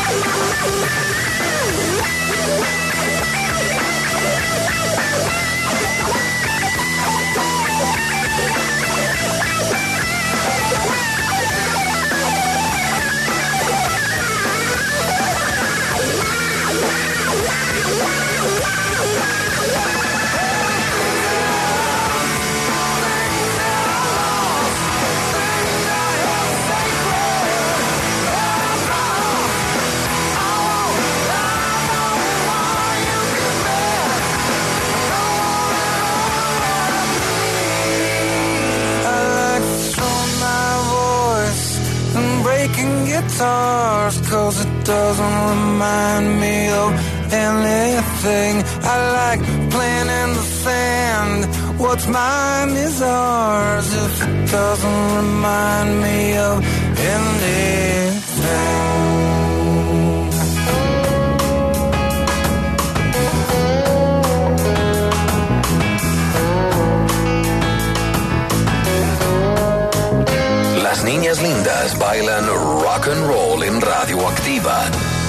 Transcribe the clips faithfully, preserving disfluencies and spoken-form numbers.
Guitars, cause it doesn't remind me of anything. I like playing in the sand. What's mine is ours if it doesn't remind me of anything. Las niñas lindas bailan rock and roll en Radioactiva.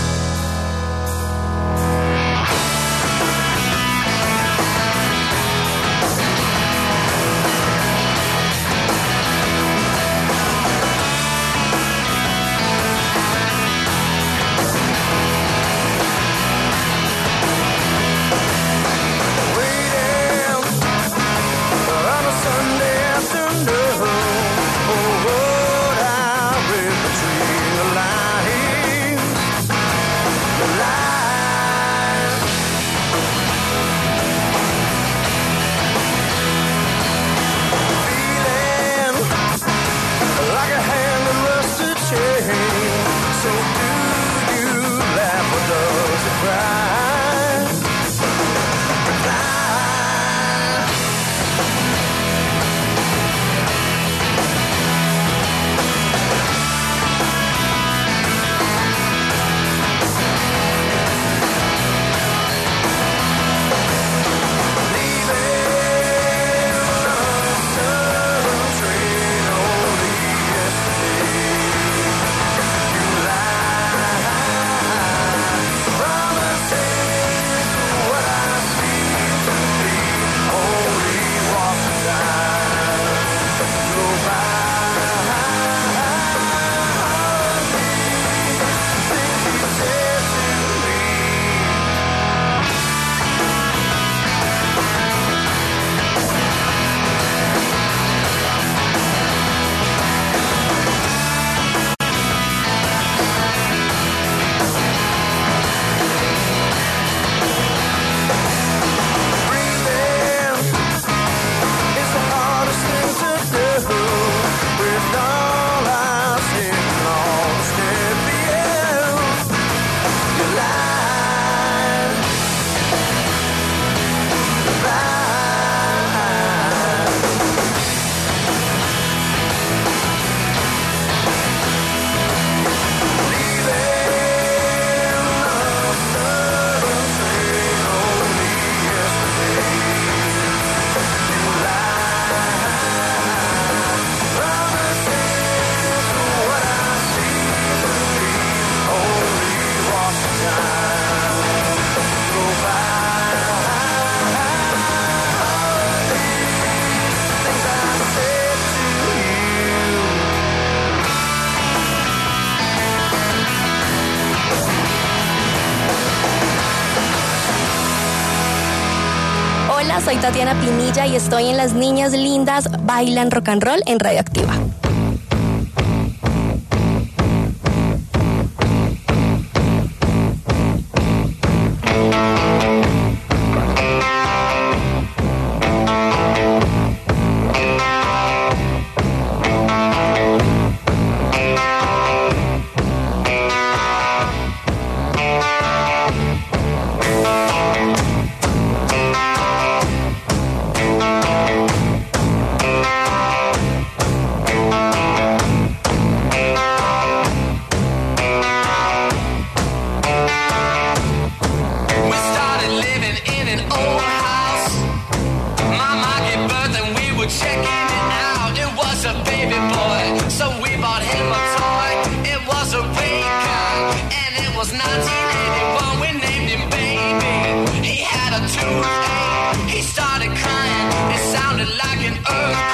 Soy Tatiana Pinilla y estoy en Las Niñas Lindas Bailan Rock and Roll en Radioactiva.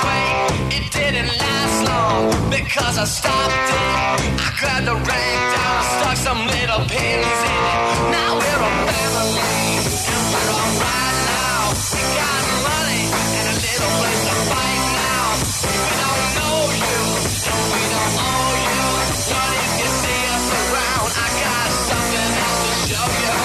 break, it didn't last long because I stopped it. I grabbed the rag down, stuck some little pins in it. Now we're a family, and we're alright now. We got money and a little place to fight now. We don't know you, and we don't owe you. But if you see us around, I got something else to show you.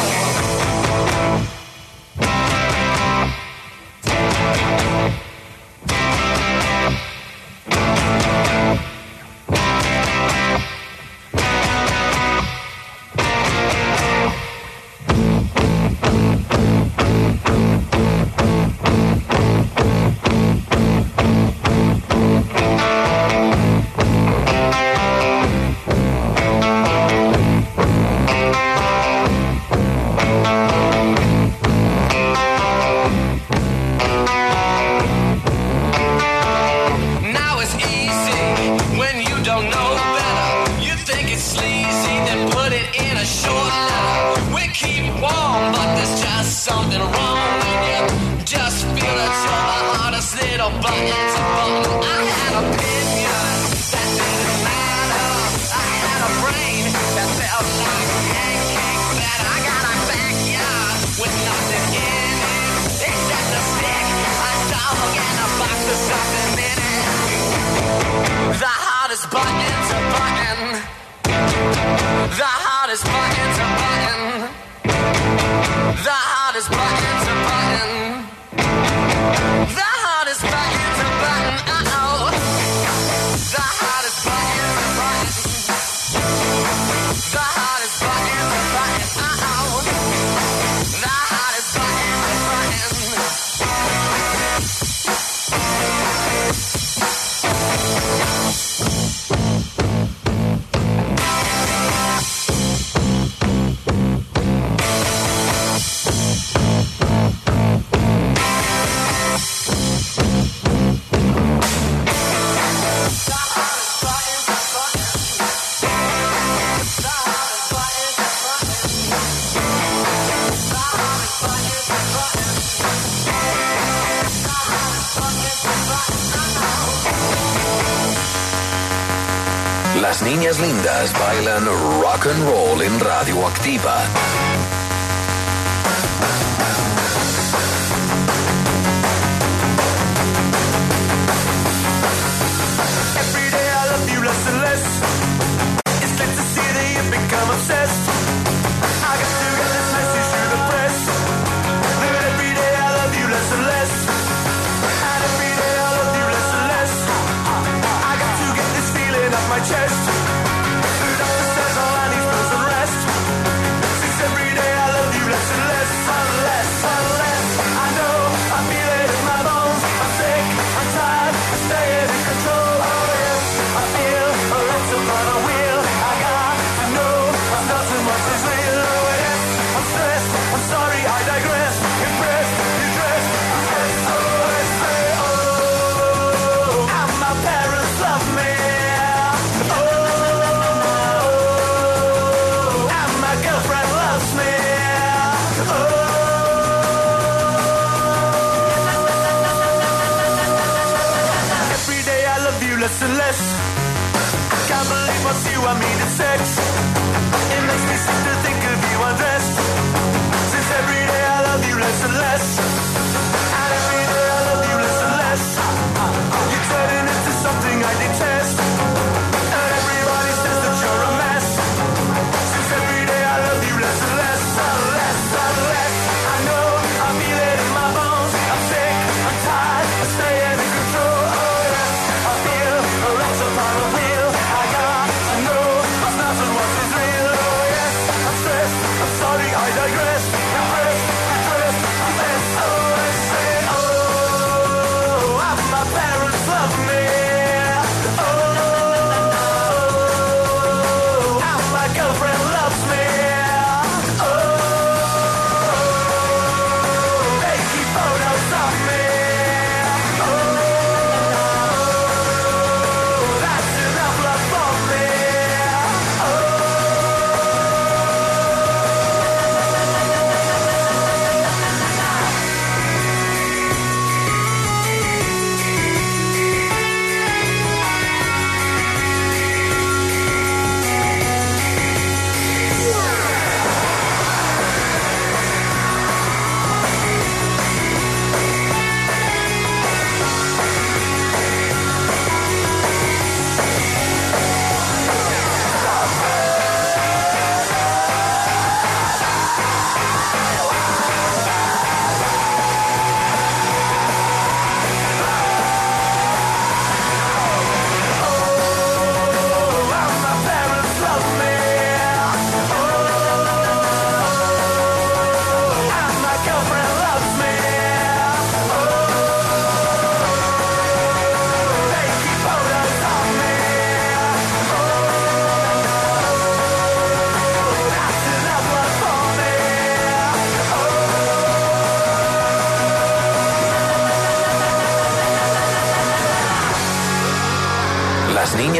Las niñas lindas bailan rock and roll en Radioactiva. Every day I love you less and less. It's good to see that you've become obsessed. I got to get this message to the press. That every day I love you less and less. And every day I love you less and less. I got to get this feeling off my chest. The doctor says all I need is some rest. Since every day I love you less and less, and less, and less. I know, I feel it in my bones. I'm sick, I'm tired, I'm staying in control. Oh yes, I feel a little on a wheel. I got to know I'm not too much is real. Oh yes, I'm stressed, I'm sorry, I digress. Impressed, you dress, you dress. Oh, I say, oh, and my parents love me. Oh.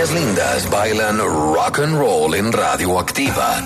niñas lindas bailan rock and roll en Radioactiva.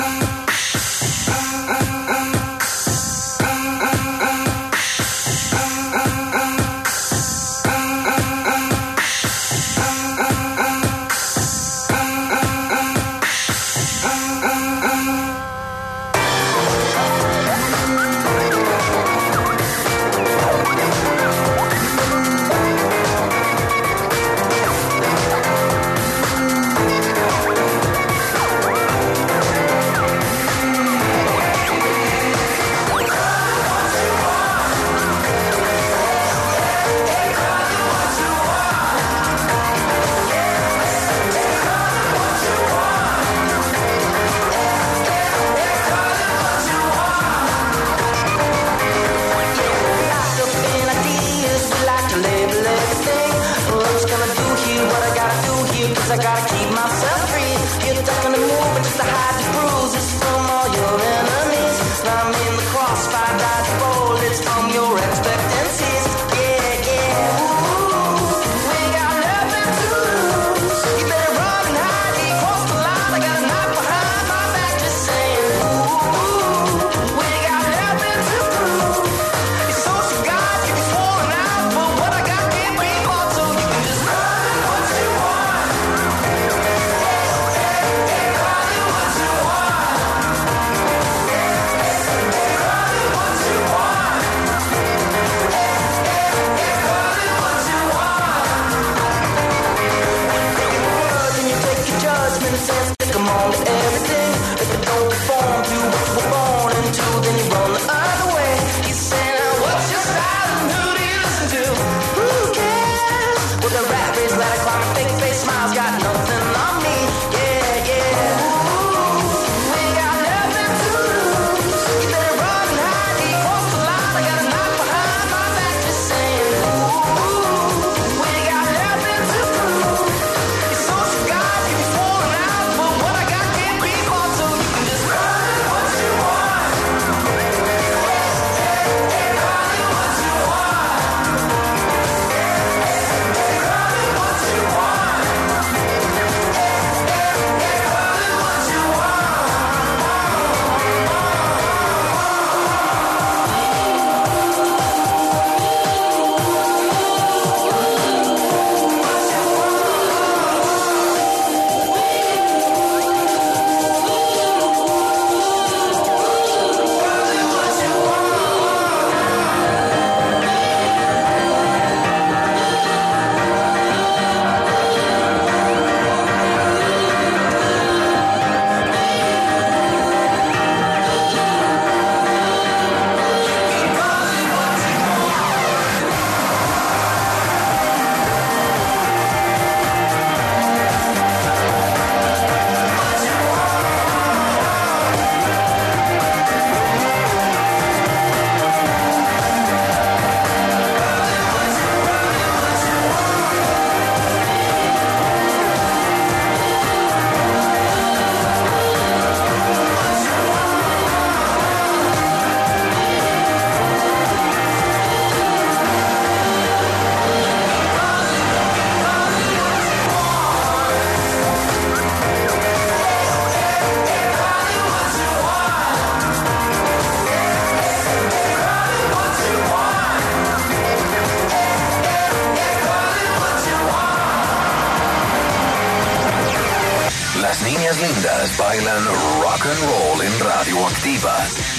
Las niñas lindas bailan rock and roll en Radioactiva.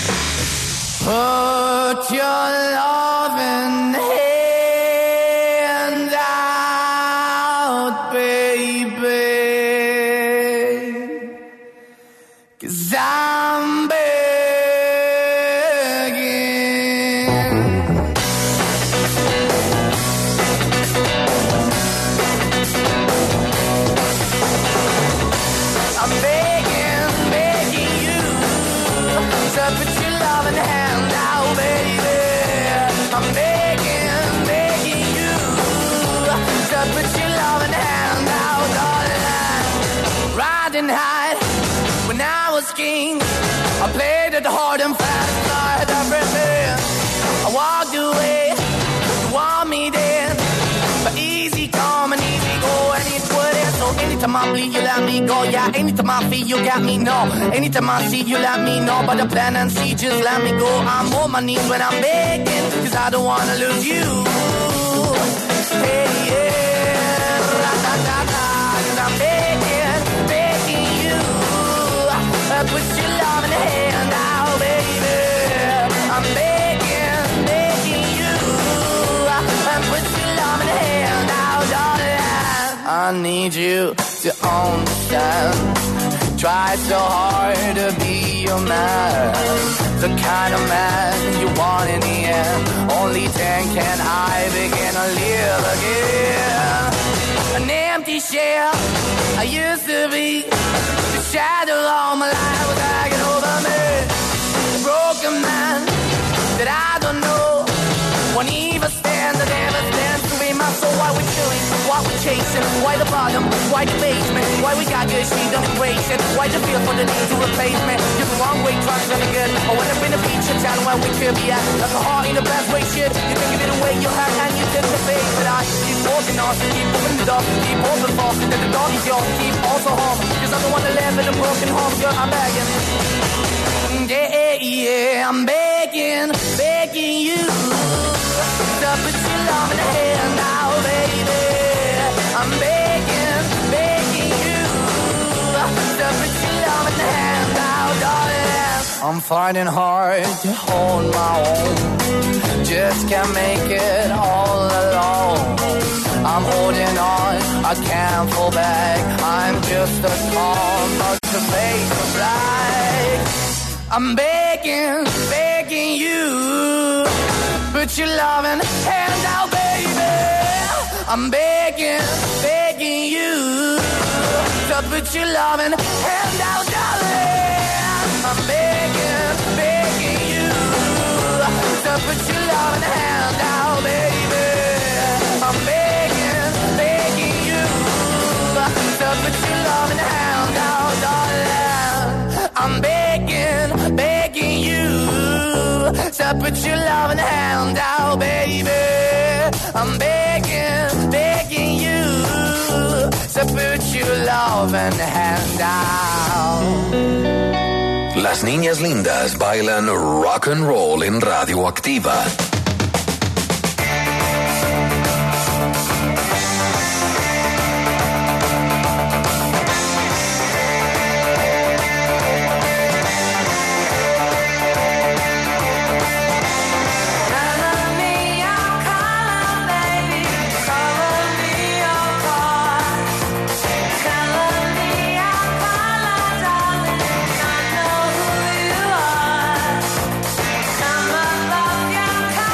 Put your loving hand out, baby, 'cause I'm begging. I'm begging, begging you to put your loving hand out, baby. I'm begging, begging you to put your loving hand out, darling. Riding high when I was king, I played it hard and fast, started everything. I walked away, you want me then, but easy come and easy go, and it wouldn't, so anything Anytime I bleed, you let me go. Yeah, anytime I feel, you got me, no. Anytime I see, you let me know. But the plan and see, just let me go. I'm on my knees when I'm begging, cause I don't wanna lose you. Hey, yeah, ra-da-da-da, cause I'm begging, begging you. Uh, put your love in the hand now, baby. I'm begging, begging you. Uh, put your love in the hand now, darling. I need you to understand. Try so hard to be your man, the kind of man you want in the end. Only then can I begin to live again. An empty shell I used to be, the shadow all my life was hanging over me. A broken man that I don't know, won't even stand, I never stand to be my soul. Why we chilling, why we chasing, why the bottom, why the basement, why we got good, she don't embrace it, why the feel for the need to replace me. You're the wrong way, trying to be good. I went up in the feature town where we could be at, like a heart in the best way, shit. You can give it away, you have, and you take the face. But I keep walking on, keep moving the door, keep open for, that the door is yours, keep also home, cause I'm the one that live in a broken home, girl, I'm begging. Yeah, yeah, I'm begging, begging you to put your love in the hand now, baby. I'm begging, begging you to put your love in the hand now, darling. I'm finding hard to hold my own, just can't make it all alone. I'm holding on, I can't fall back. I'm just a call, not to fade to black. I'm begging, begging you, put your loving hand out, baby. I'm begging, begging you, to put your loving hand out, darling. I'm begging, begging you, to put your loving hand out, baby. I'm begging, begging you, to put your loving hand out, darling. I'm begging, begging you, to put your loving hand out, baby. I'm begging, begging you, to put your loving hand out. Las niñas lindas bailan rock and roll en Radioactiva. Come on, love, yeah.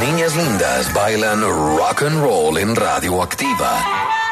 niñas lindas bailan rock and roll en Radioactiva.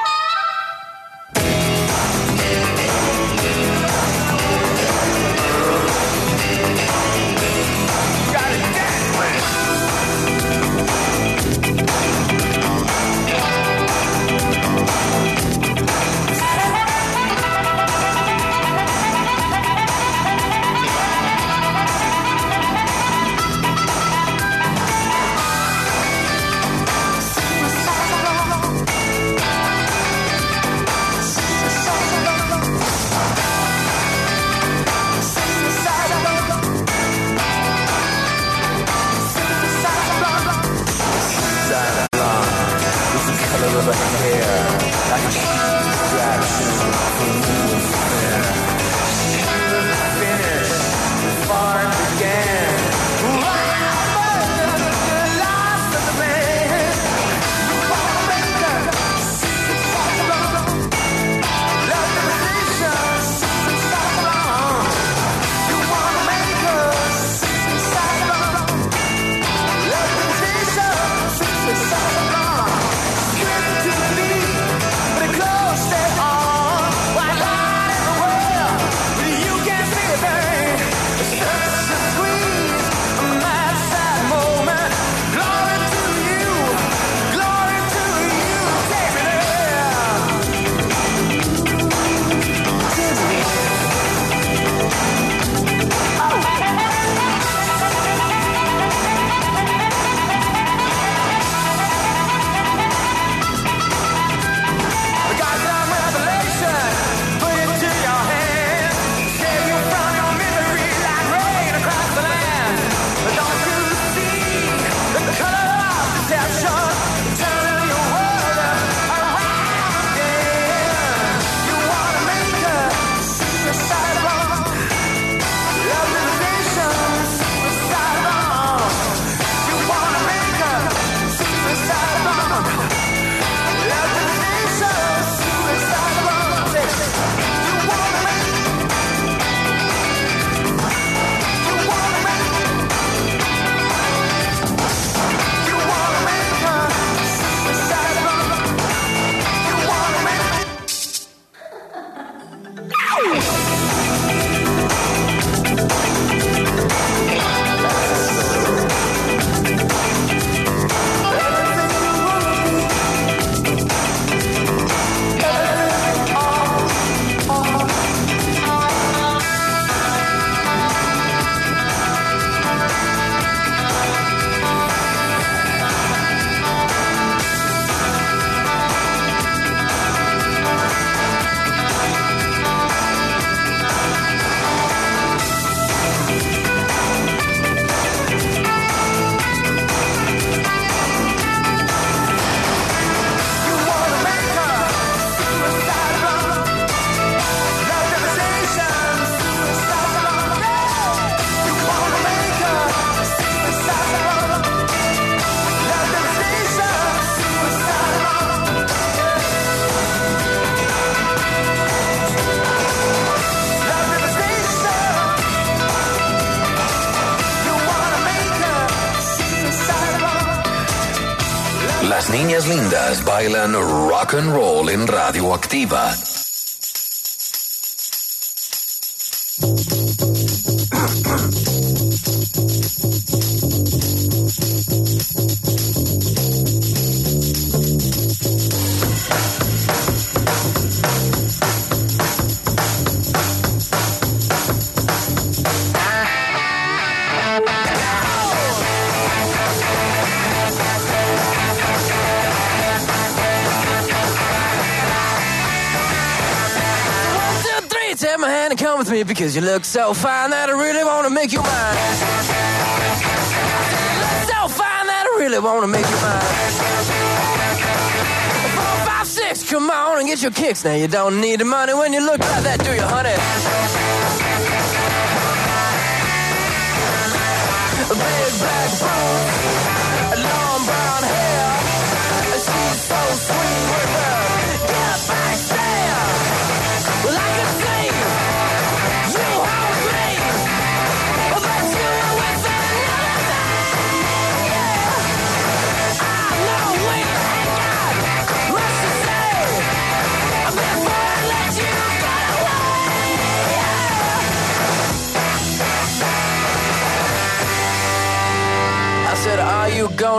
Las niñas lindas bailan rock and roll en Radioactiva. Take my hand and come with me because you look so fine that I really want to make you mine. You look so fine that I really want to make you mine. Four, five, six, come on and get your kicks. Now you don't need the money when you look like that, do you, honey? A big black boots, long brown hair. She's so sweet with her get back there. Well, I can see you hold me, but you were with another thing, yeah.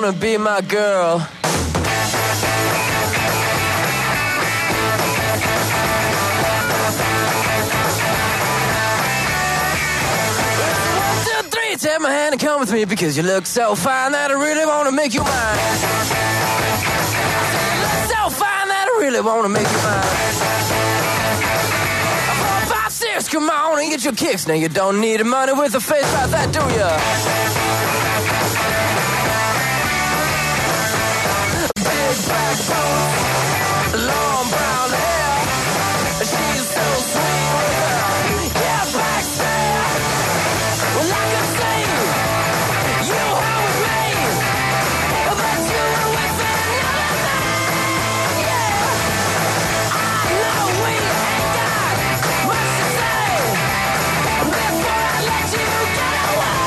gonna be my girl? Take my hand and come with me because you look so fine that I really wanna make you mine. You look so fine that I really wanna make you mine. Four, five, six, come on and get your kicks. Now you don't need money with a face like that, do ya? Big black boots, long brown hair. She's so sweet with her, yeah, black stare. Well, I could say you home with me, but you were with another man, yeah. I know we ain't got much to say before I let you get away,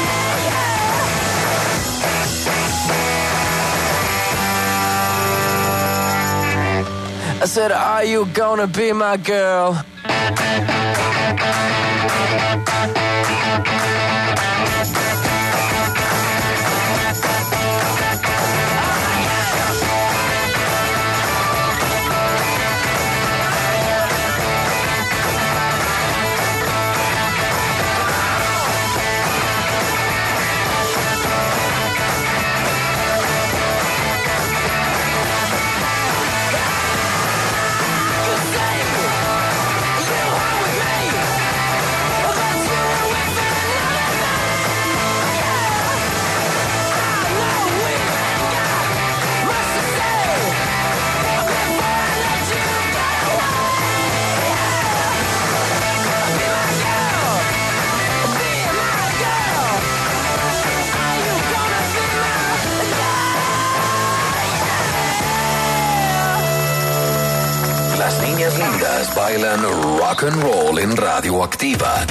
yeah. I said, are you gonna be my girl? Las niñas lindas bailan rock and roll en Radioactiva.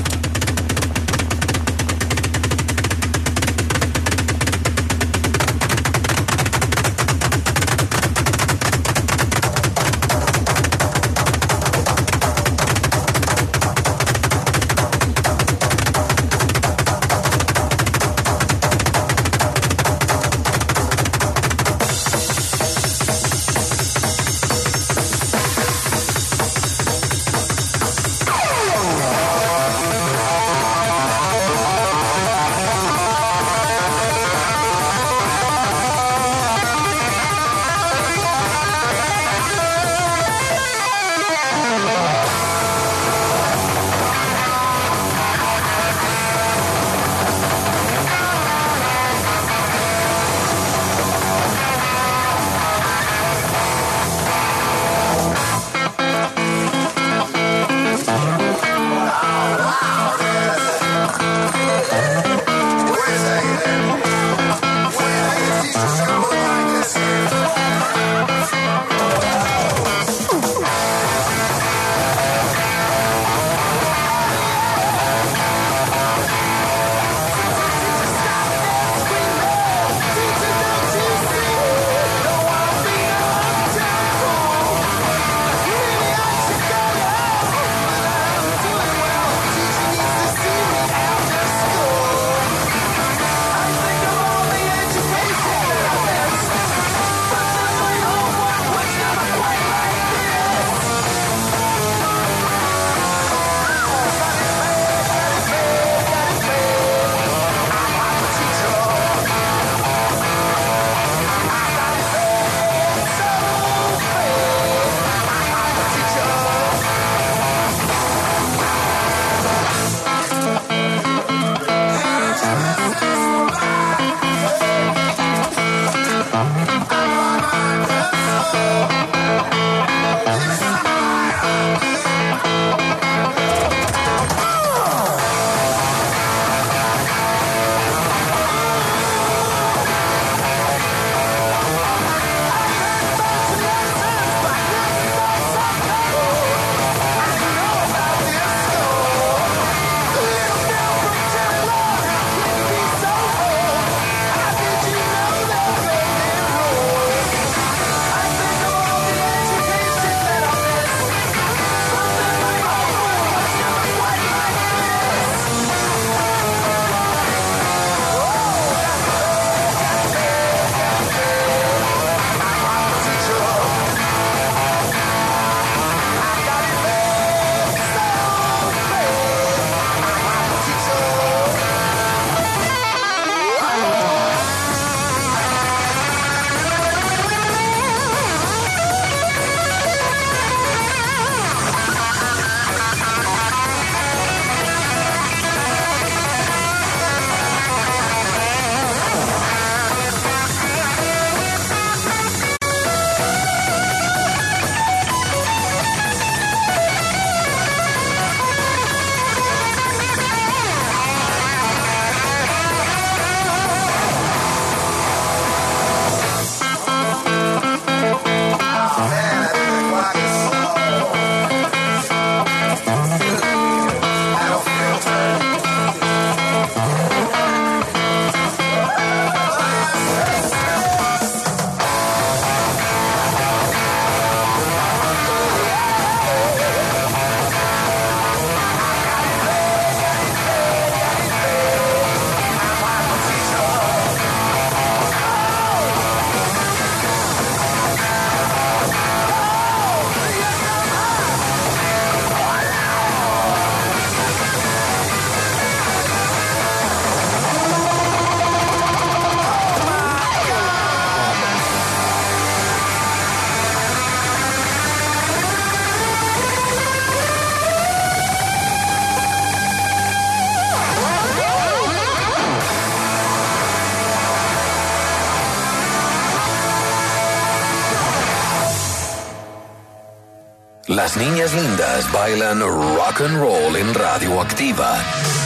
Las niñas lindas bailan rock and roll en Radioactiva.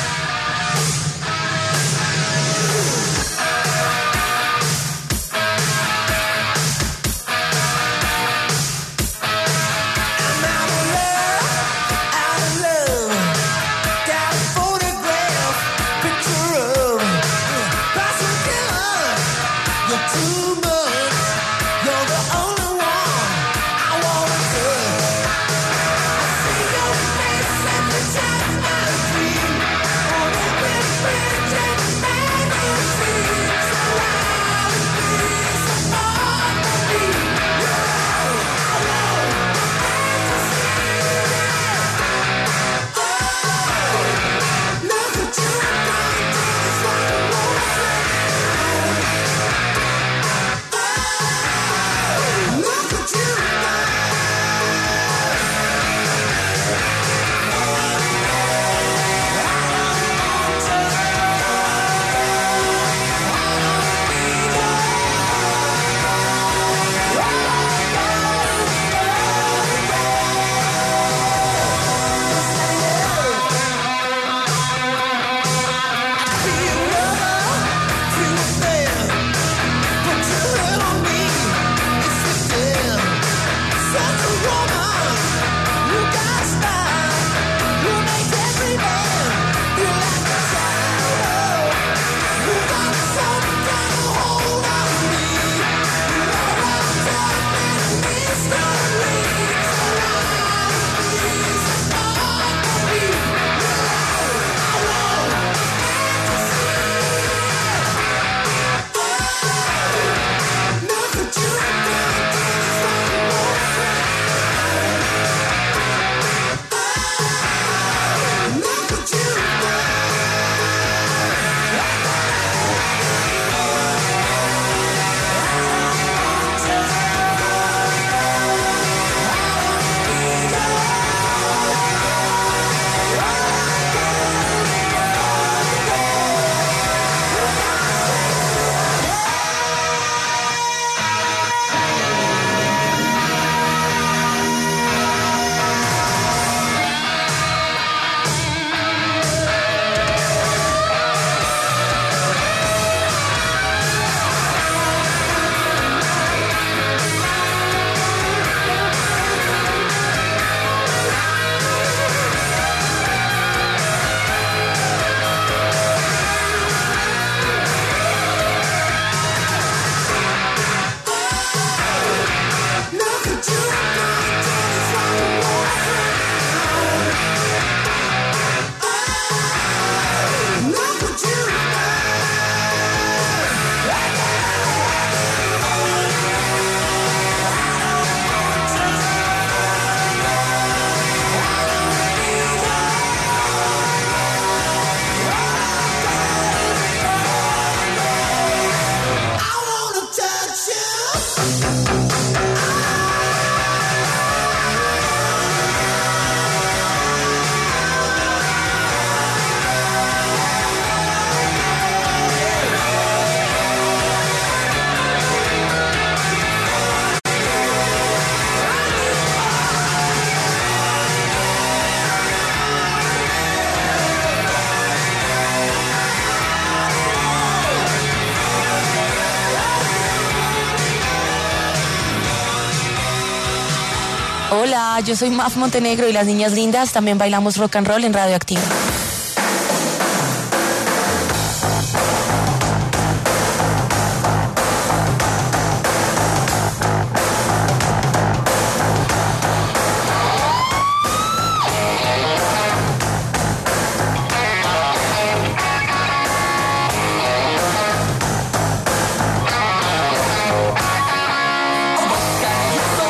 Hola, yo soy Maf Montenegro y las niñas lindas también bailamos rock and roll en Radioactiva.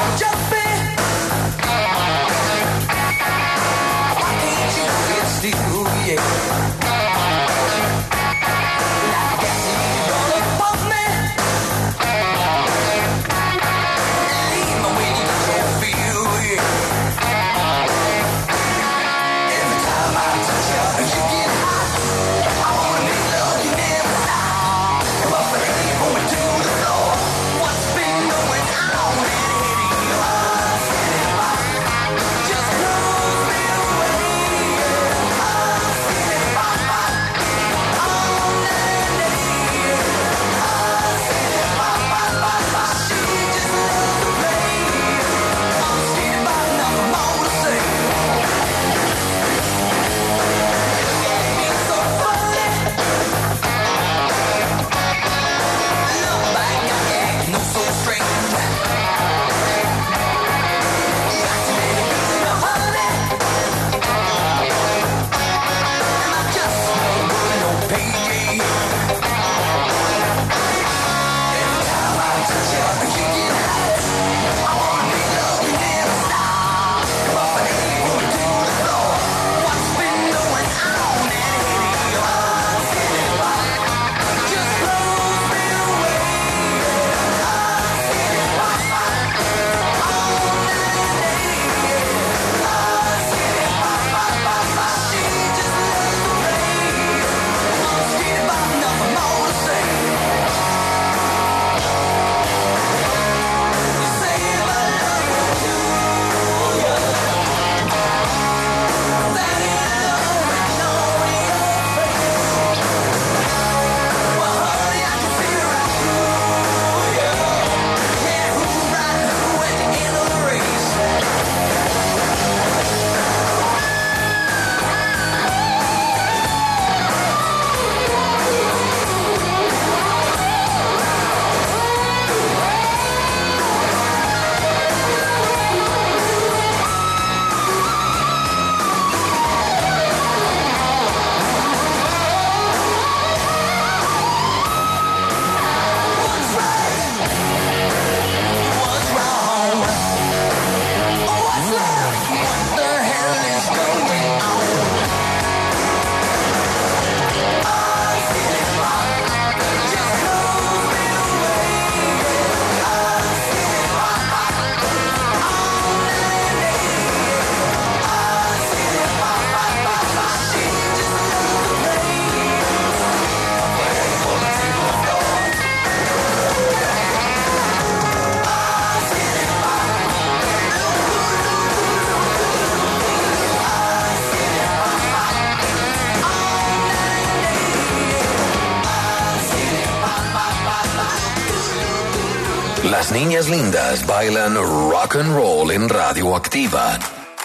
Steve niñas lindas bailan rock and roll en Radio Activa.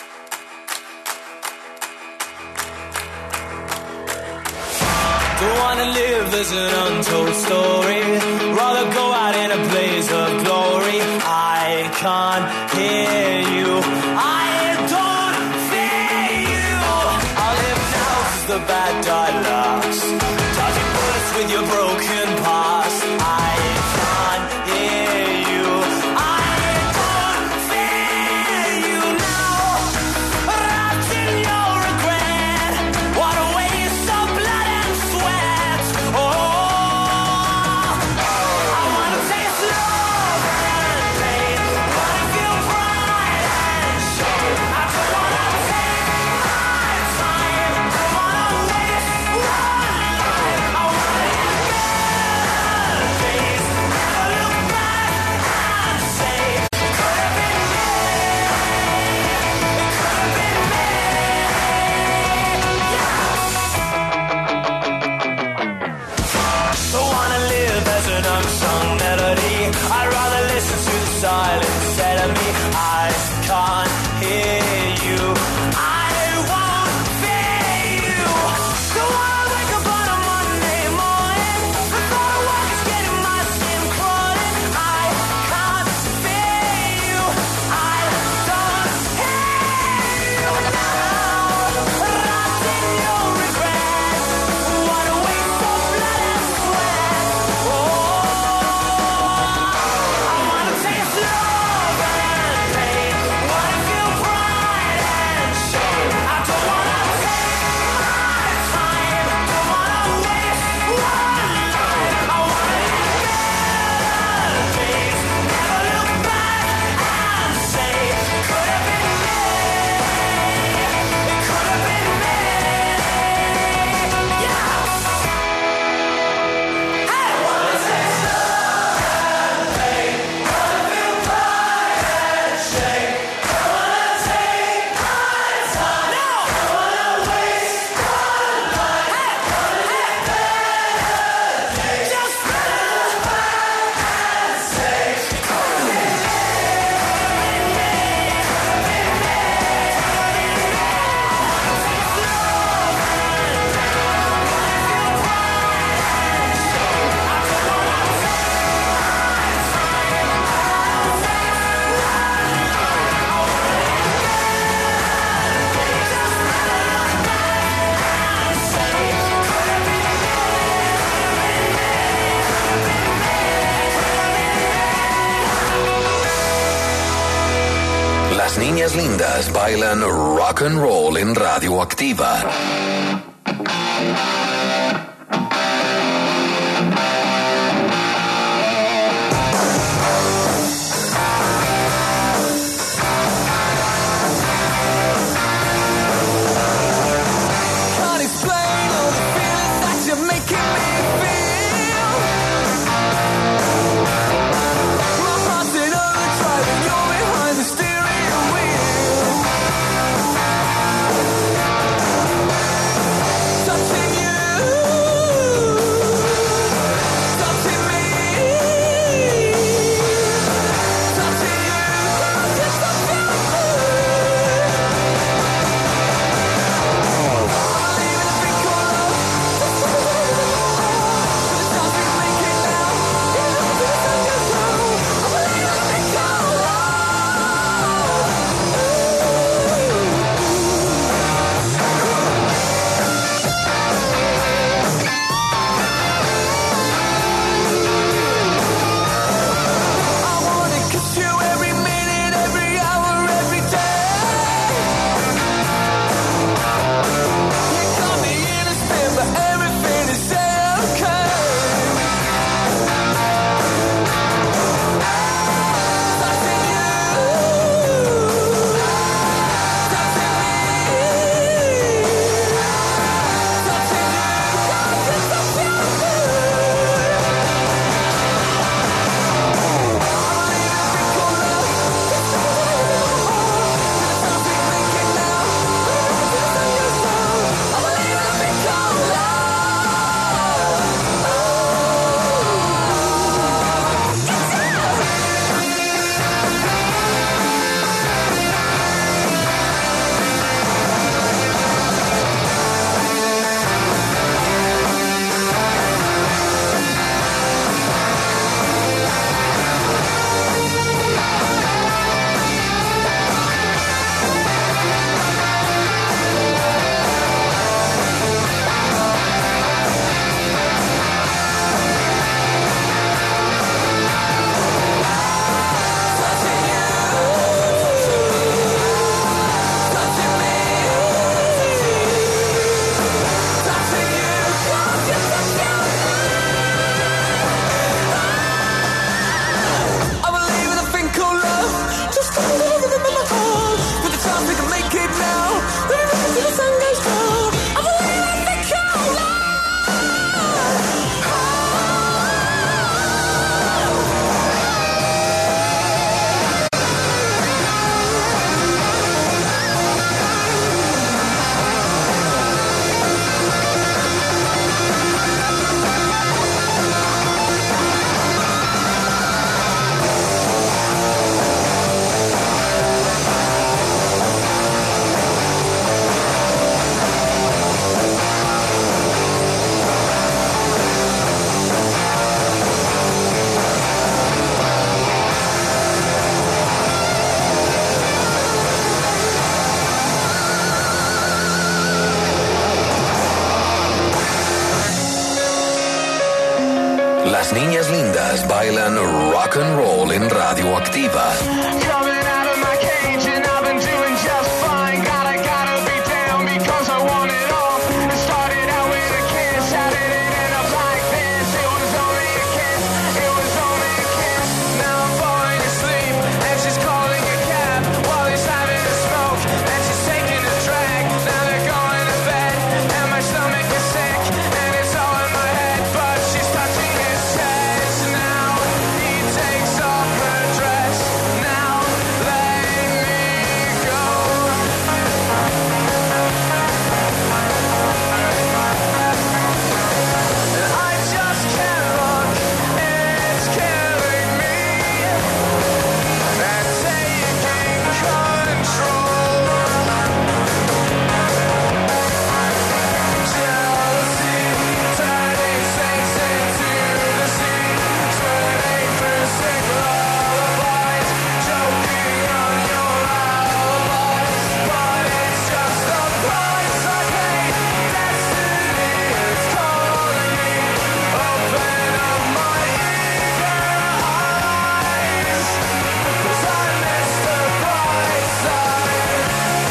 Don't wanna live as an untold story. Rather go out in a blaze of glory. I can't hear you. I don't fear you. I'll live now 'cause the bad die last. Dodging bullets with your broken past. I can't hear you. I don't fear you now. Wrapped in your regret. What a waste of blood and sweat. Oh, I wanna taste love and pain. Wanna feel pride and shame. I just wanna take my time. Don't wanna waste one life. I wanna live days. Never look back and say, could have been me. It could have been me. Don't wanna live as an unsung melody. I'd rather listen to the silence instead of me. I can't hear you. I won't fear you. Don't wanna wake up on a Monday morning. I thought of what is getting my skin crawling. I can't fear you. I don't hear you now. Wrapped in your regret. What a waste of blood and sweat. Oh, I wanna taste love and pain. Wanna feel pride and shame. I don't wanna take my time. Don't wanna waste one life. I wanna live days. Never look back and say, could have been me. It could have been me. Yeah. Hey, wanna taste love and pain. Wanna feel pride and shame. Don't wanna take my time. No. Don't wanna waste one life. Hey, wanna live better days. Just look back and say, could have been me. Las niñas lindas bailan rock and roll en Radio Activa. Can't explain all the feelings that you're making me feel. My heart's in overdrive and you're behind the steering wheel. Touching you bailan rock and roll en Radioactiva. Coming out of my cage and I've been doing just fine. Gotta, gotta be down because I want it all. It started out with a kiss, how did it end up like this? It was only a kiss, it was only a kiss. Now I'm falling asleep and she's calling a cab while he's having a smoke and she's taking a drag. Now they're going to bed and my stomach is sick and it's all in my head, but she's touching his chest. Now he takes off her dress. Now let me go. I just can't look, it's killing me. And taking control. Jealousy, turning saints into the sea, swimming through sick lullabies, choking on your alibis. But it's just the price I pay. Destiny is calling me. Open up my eager eyes, 'cause I miss the bright side.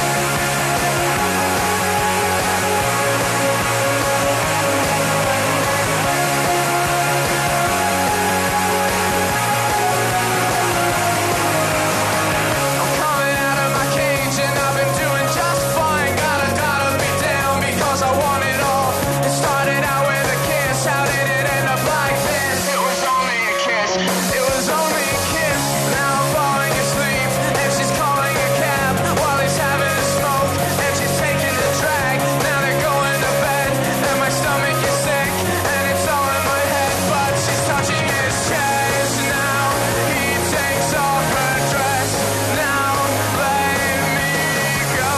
I'm coming out of my cage and I've been doing just fine. Gotta, gotta be down because I want it all. It started out with a kiss, how did it end up like this? It was only a kiss, it was only a kiss. Now I'm falling asleep and she's calling a cab while he's having a smoke and she's taking a drag. Now they're going to bed and my stomach is sick and it's all in my head, but she's touching his chest. Now he takes off her dress. Now let me go.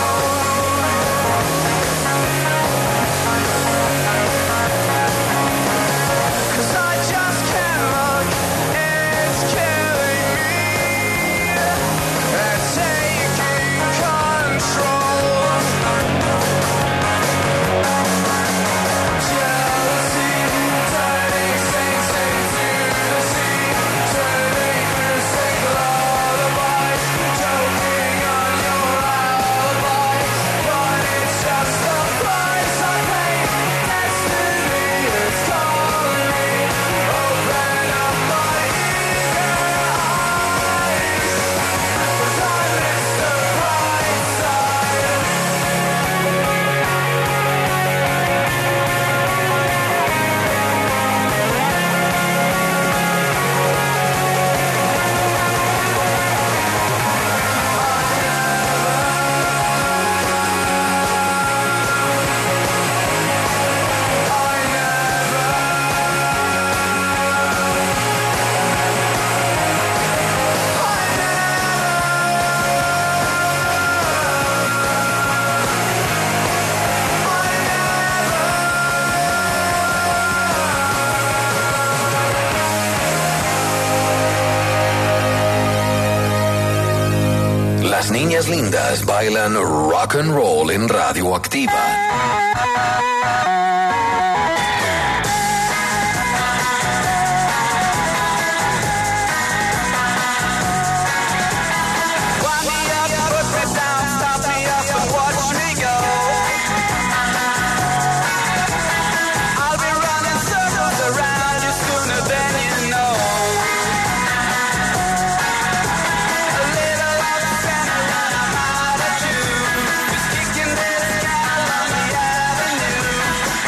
'Cause I just can't look, it's killing me. And taking control. Jealousy, turning saints into the sea, swimming through sick lullabies, choking on your alibis. But it's just the price I pay. Destiny is calling me. Open up my eager eyes, 'cause I miss the bright side. Las niñas lindas bailan rock and roll en Radioactiva. Wind me up, put me down, stop me up and watch me go. I'll be running circles around you sooner than you know. A little off center and I'm out of tune, just kicking this cat on the avenue.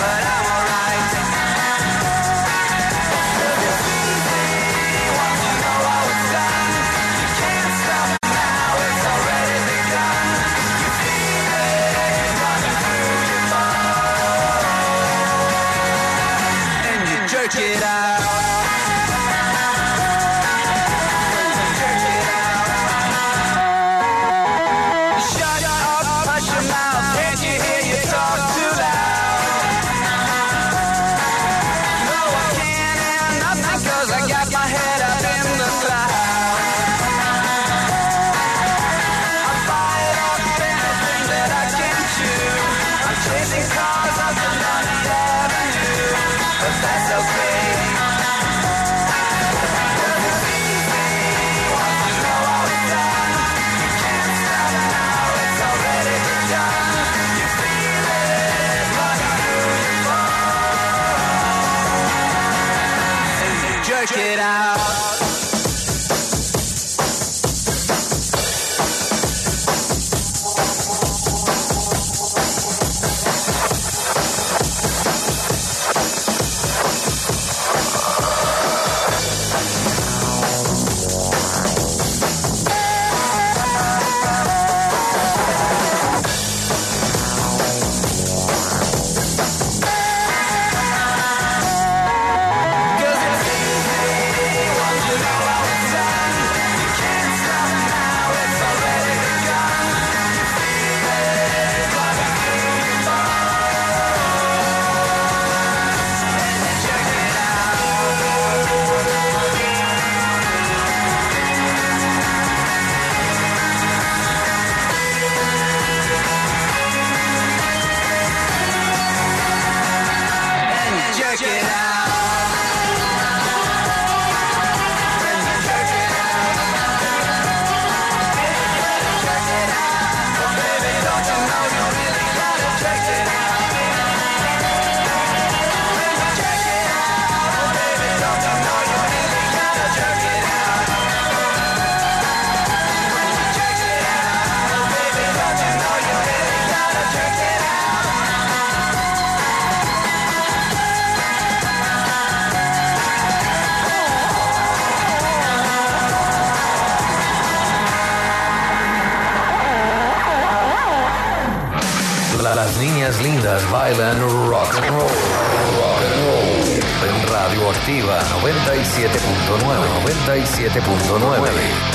Las niñas lindas bailan rock and roll. Rock and roll. En Radio Activa noventa y siete punto nueve. noventa y siete punto nueve.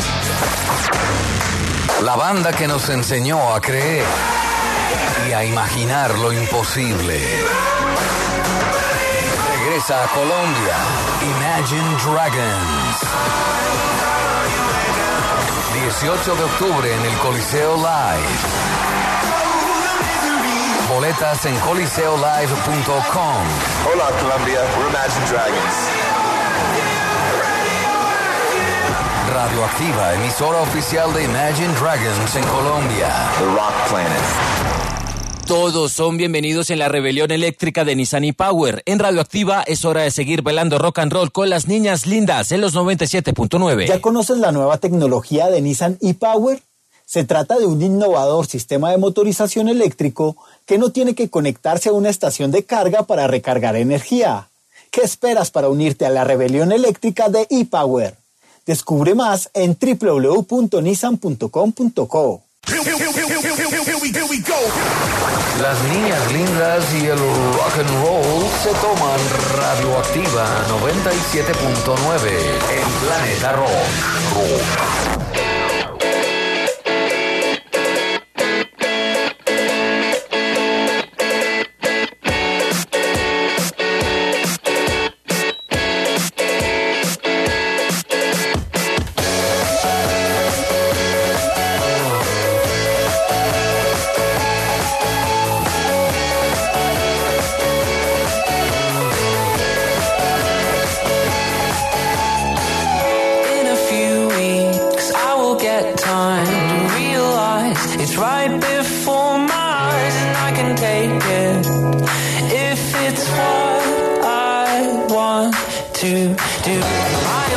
La banda que nos enseñó a creer y a imaginar lo imposible. Regresa a Colombia. Imagine Dragons. dieciocho de octubre en el Coliseo Live. Boletas en coliseo live punto com. Hola Colombia, we're Imagine Dragons. Radio Activa, emisora oficial de Imagine Dragons en Colombia. The Rock Planet. Todos son bienvenidos en la rebelión eléctrica de Nissan e-Power. En Radio Activa es hora de seguir bailando rock and roll con las niñas lindas en los noventa y siete punto nueve. ¿Ya conoces la nueva tecnología de Nissan e-Power? Se trata de un innovador sistema de motorización eléctrico que no tiene que conectarse a una estación de carga para recargar energía. ¿Qué esperas para unirte a la rebelión eléctrica de e-Power? Descubre más en doble u doble u doble u punto nissan punto com punto co. Las niñas lindas y el rock and roll se toman Radio Activa noventa y siete punto nueve en Planeta Rock. rock. Right before my eyes, and I can take it if it's what I want to do. I